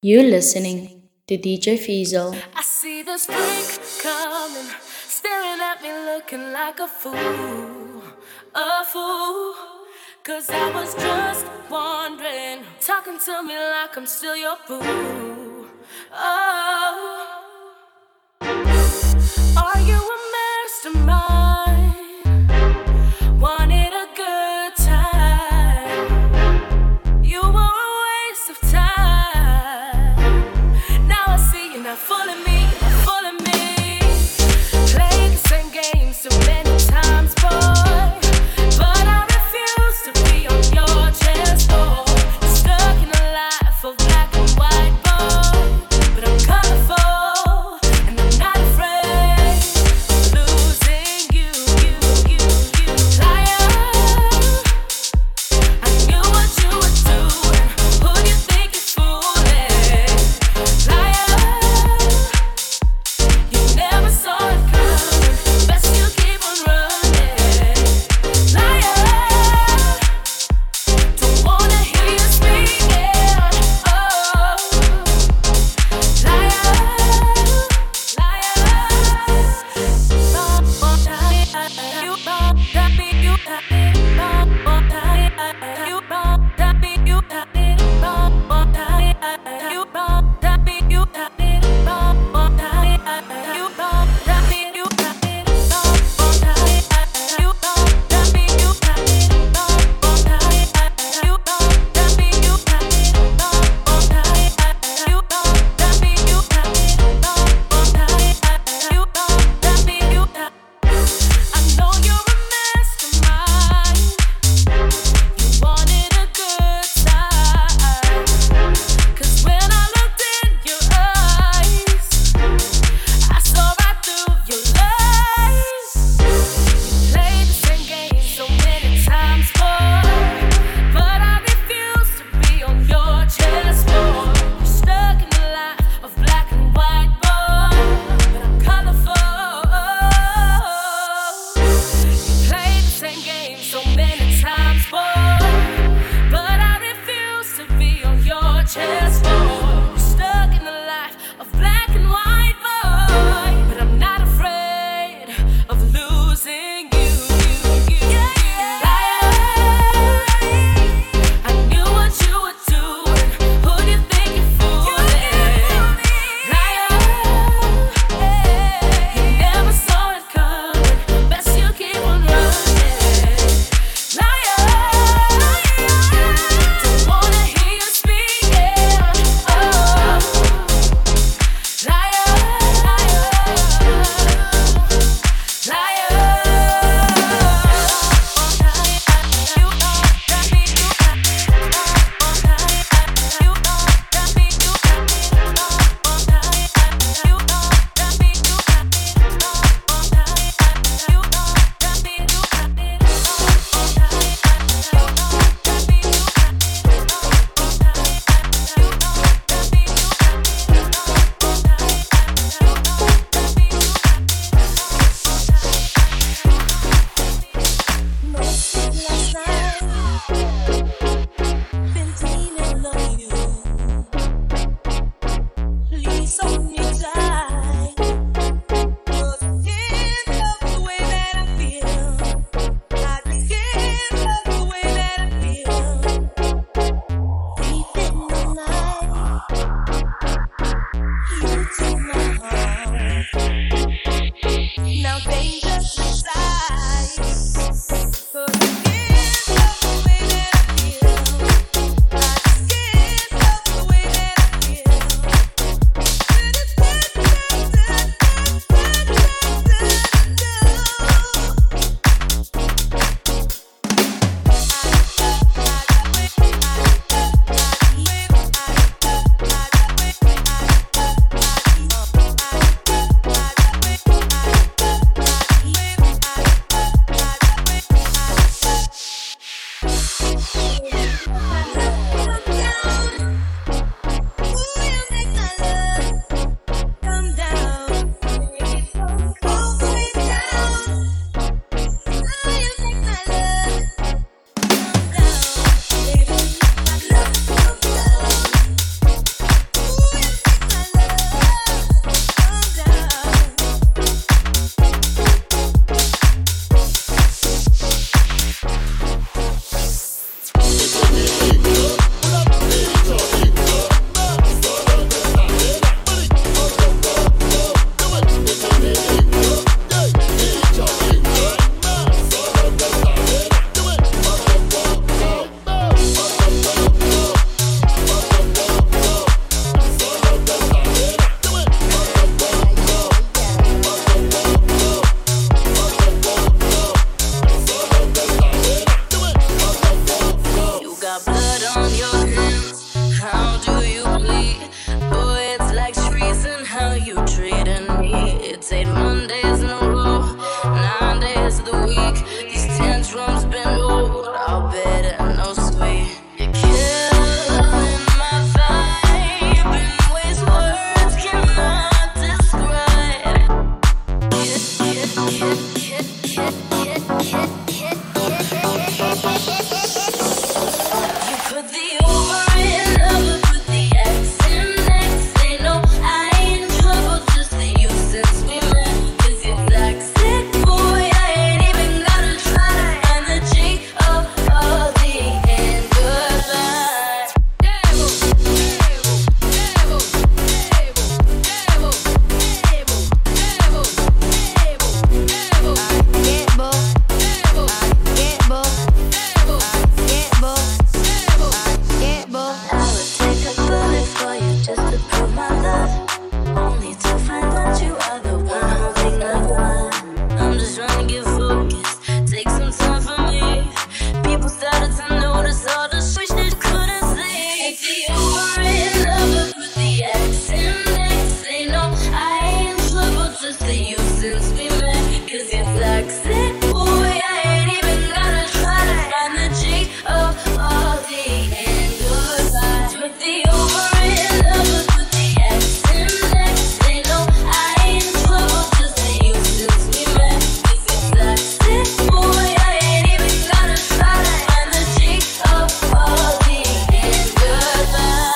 You're listening to DJ Fiesel. I see the spring coming, staring at me looking like a fool, a fool. Cause I was just wondering, talking to me like I'm still your boo. Oh, are you a mastermind? Wanted a good time. You were a waste of time. Now I see you're not fooling me, not fooling me. Played the same game so many times, boy. But I refuse to be on your chessboard. Stuck in a life of black and white, boy. But I'm colorful and I'm not afraid. just to prove my love, only to find out you are the one holding the one. I'm just trying to get focused, take some time for me. People started to notice all the switch that you couldn't see. If you were in love with the accent next, they know I ain't in trouble just to you since we met. Cause you're toxic, boy, I ain't even gotta try to find the G-O-O-D and goodbye. With the over in love with the accent next, they know I ain't in trouble just to you since we met. Cause you're toxic, boy, I ain't even gotta try to find the G-O-O-D and goodbye.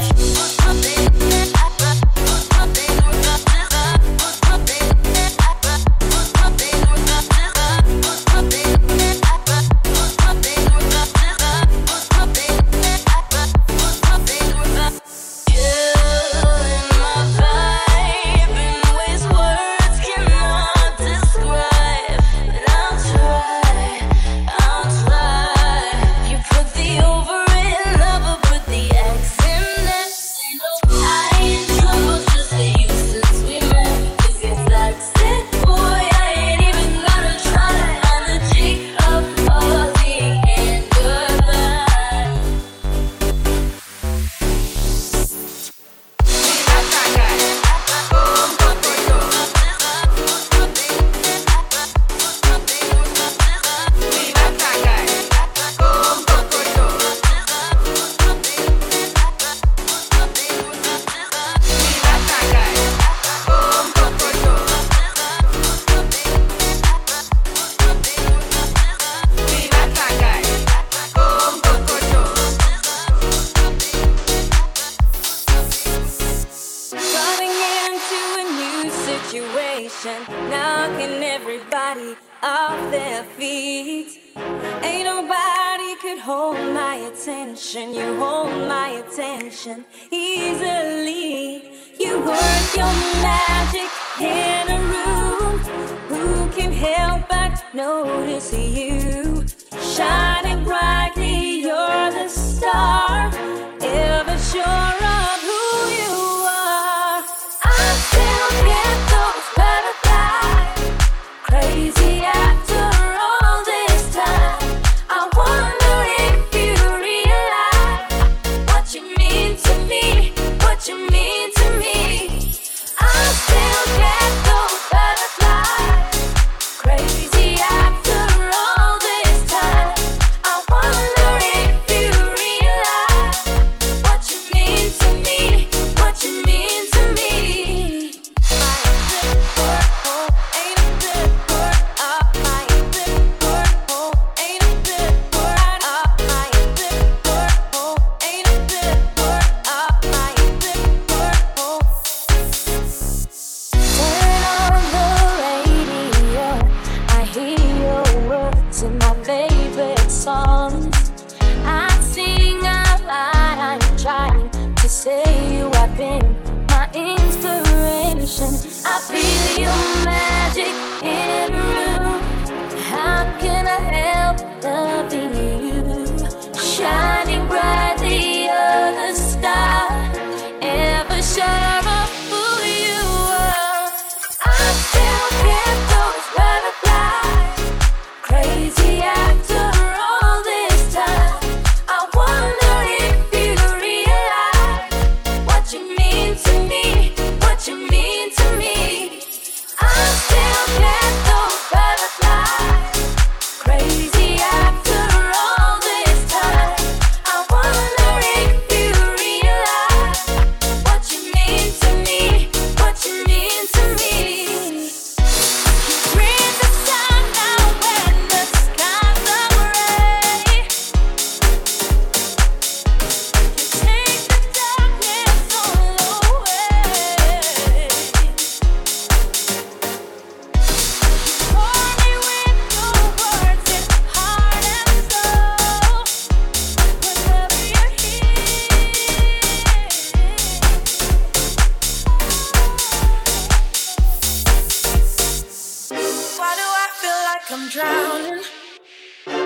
Knocking everybody off their feet. Ain't nobody could hold my attention. You hold my attention easily. You work your magic in a room. Who can help but notice you? Shining brightly, you're the star. Ever sure of who you are. I still get those butterflies. Crazy after all this time. I wonder if you realize what you mean to me, what you mean to me. I still get those butterflies. Crazy after all this time. I wonder if you realize what you mean to me, what you mean to me. I feel your magic in a room. How can I help loving you? Shining brightly, you're the star. Ever sure of who you are. I still get those butterflies. Crazy after all this time. I wonder if you realize what you mean to me, what you mean to me. I still get those butterflies. Crazy after all this time. I wonder if you realize what you mean to me, what you mean to me. You bring the sun out when the skies are gray. You take the darkness all away. Pour me with your words in heart and soul. Whenever you're here. Why do I feel like I'm drowning?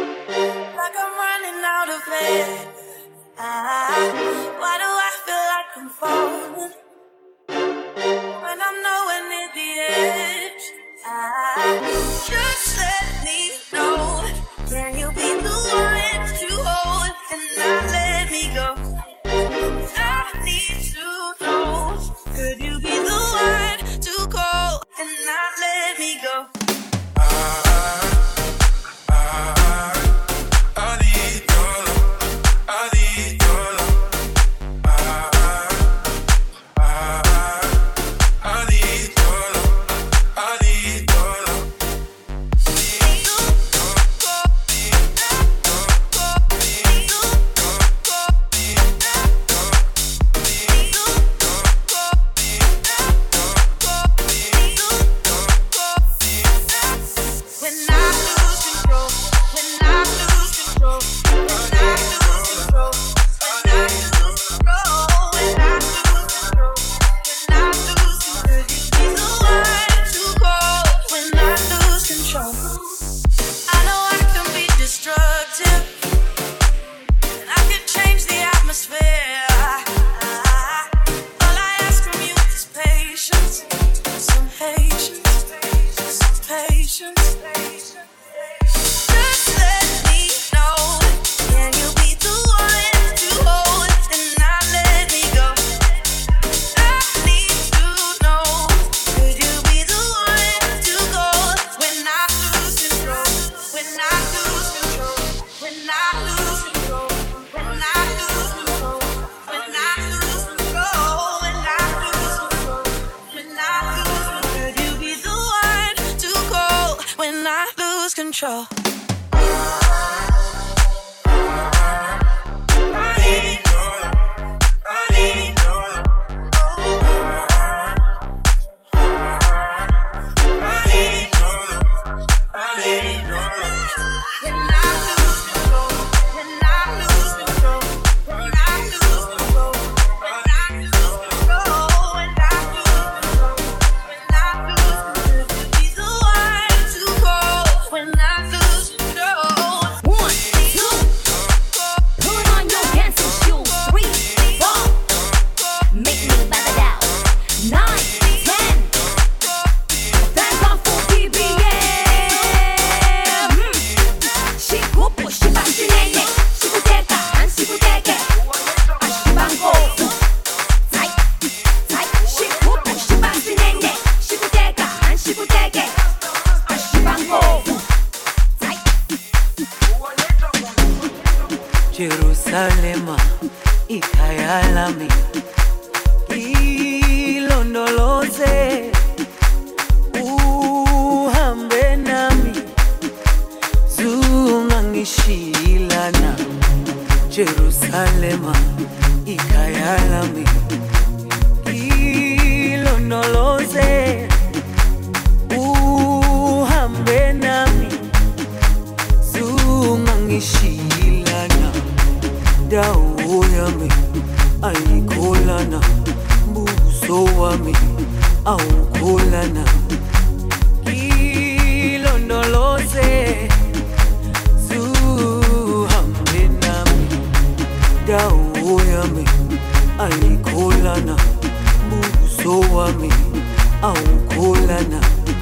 Like I'm running out of air. Why do I feel like I'm falling. When I'm nowhere near the edge, just let me know. Can you be the one to hold and not let me go? I need to know. Could you be the one to call and not let me go? Control. Jerusalema, ikhaya lami, ilondoloze, uhambe nami, zungangishilana. Jerusalema, ikhaya lami, ilondoloze, uhambe nami, zungangishilana. Dawo yami ayikholana, buso wami awukholana. Ilondoloze, zuhambe nami. Dawo yami ayikholana, buso wami awukholana.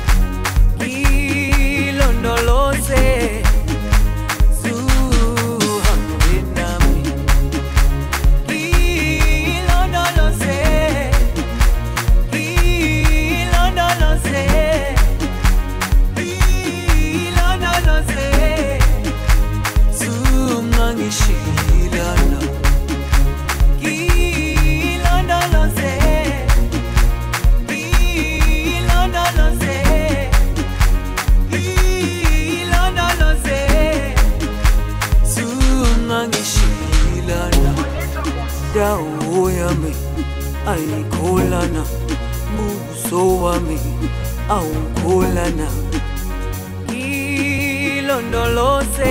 Ilondoloze, dawo yami ayikholana, buso wami awukholana. Ilondoloze,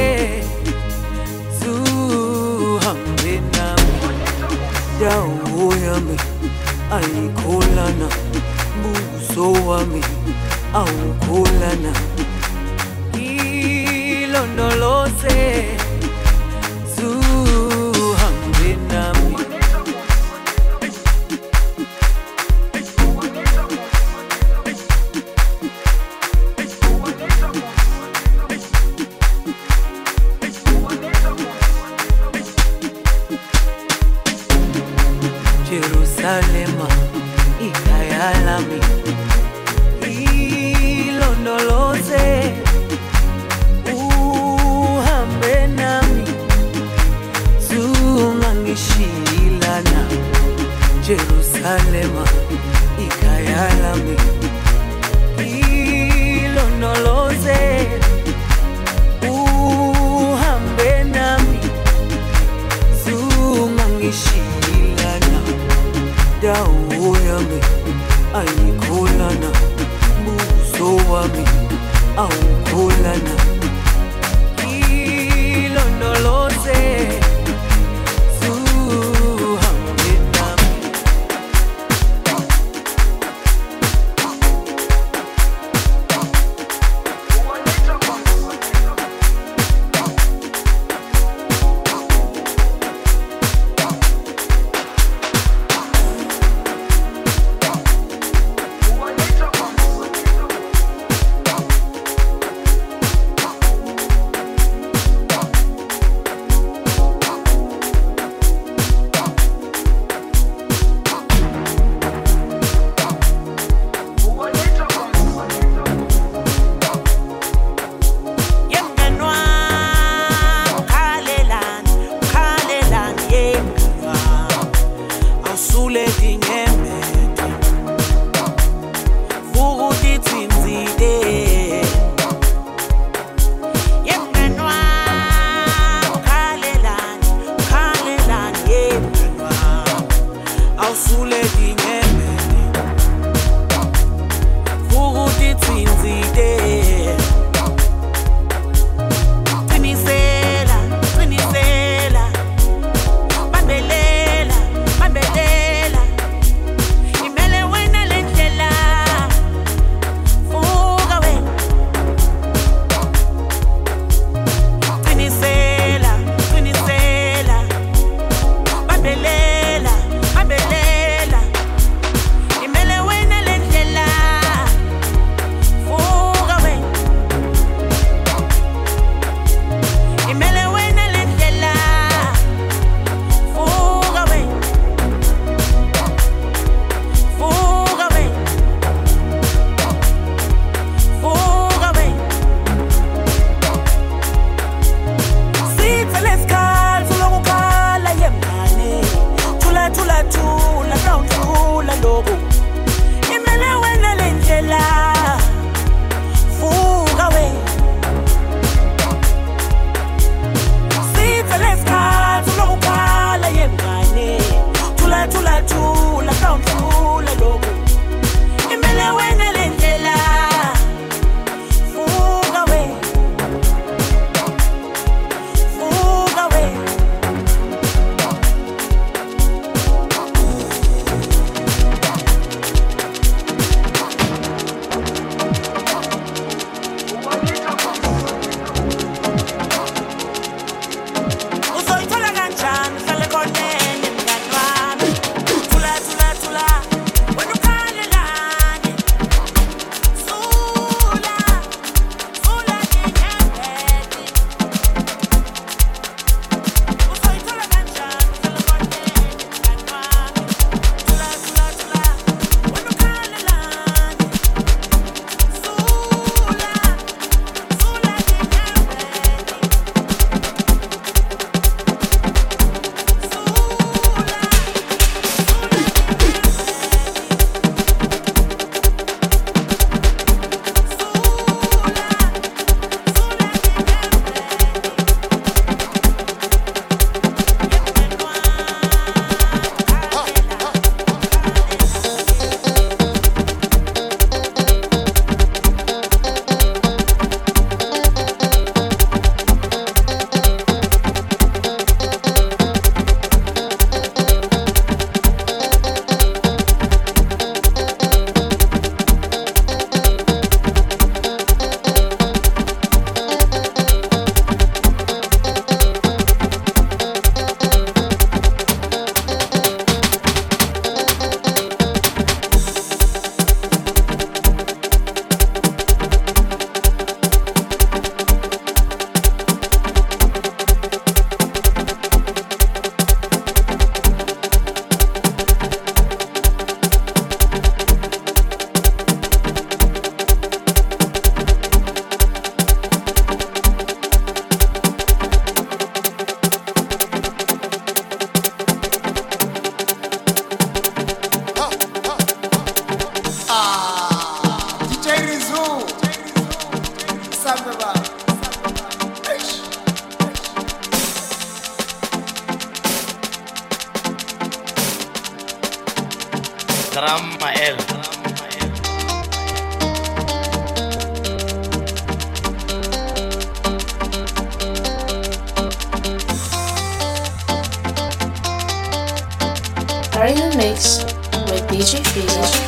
zuhambe nami. Dawo yami ayikholana, buso wami awukholana. Ilondoloze, zuhambe nami. ikhaya lami ilondoloze uhambe nami zungangishilana Jerusalema ikhaya lami ilondoloze uhambe nami zungangishilana dawo yami ayikholana buso wami awukholana ilondoloze zuhambe nami Drama L. Are in the mix with DJ Fizzle.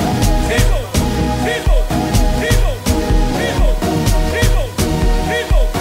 People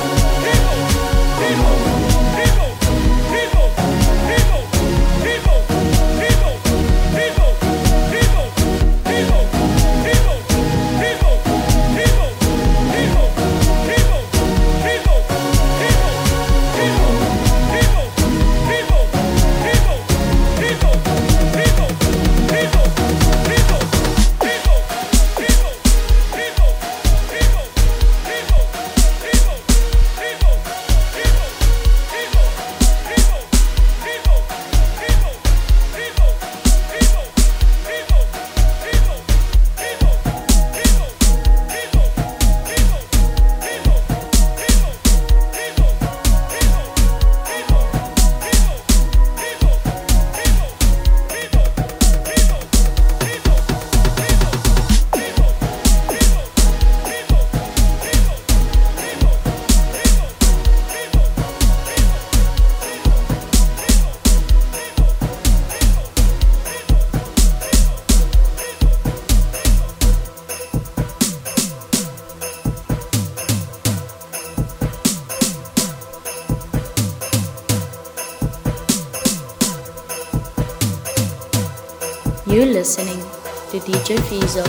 You're listening to DJ Fizo.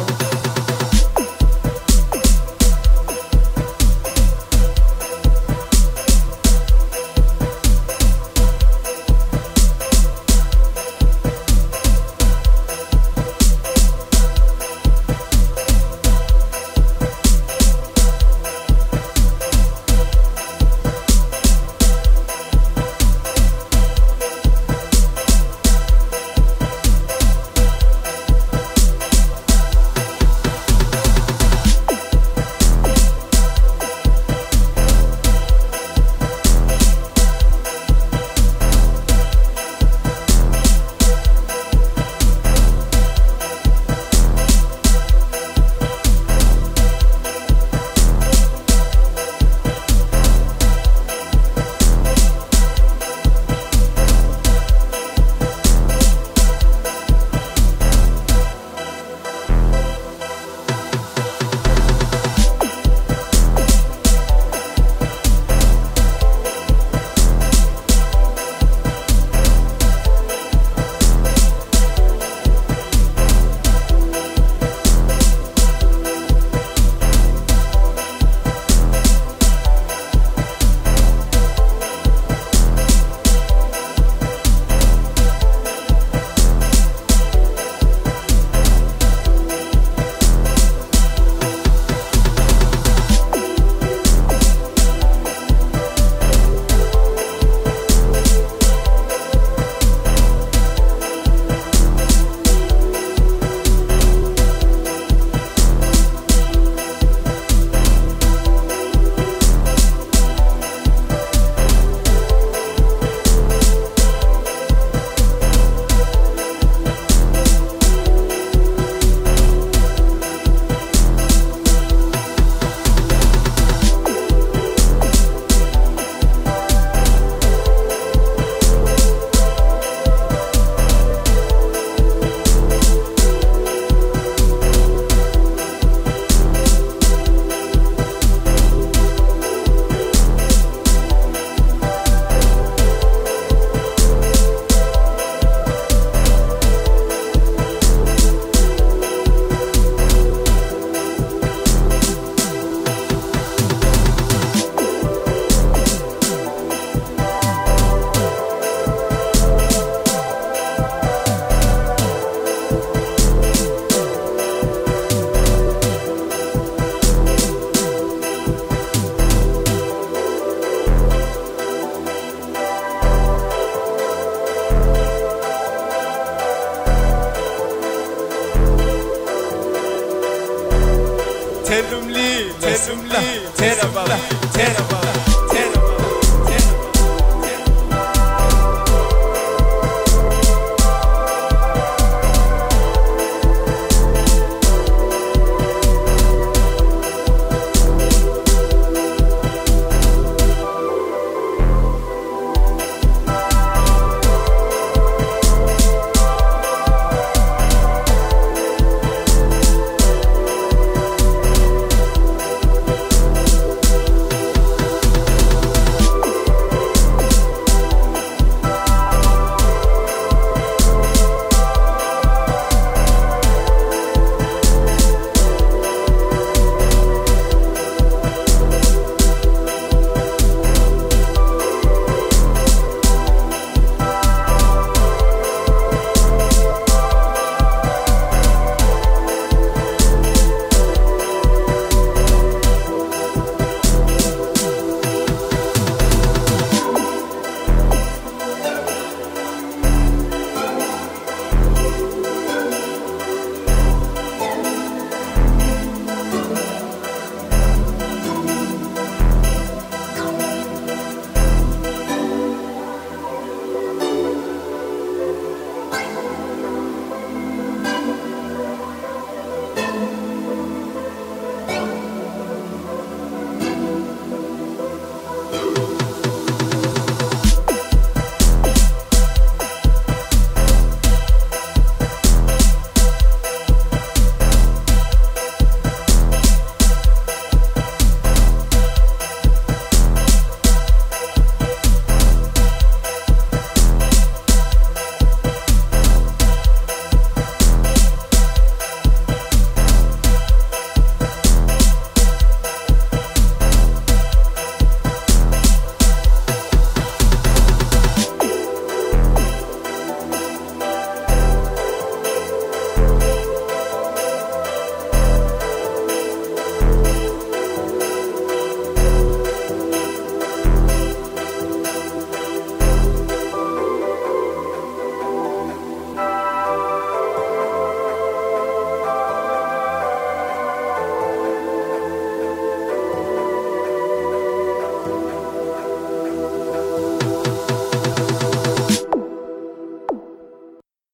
Tellumli, tellumli, terabam, terabam.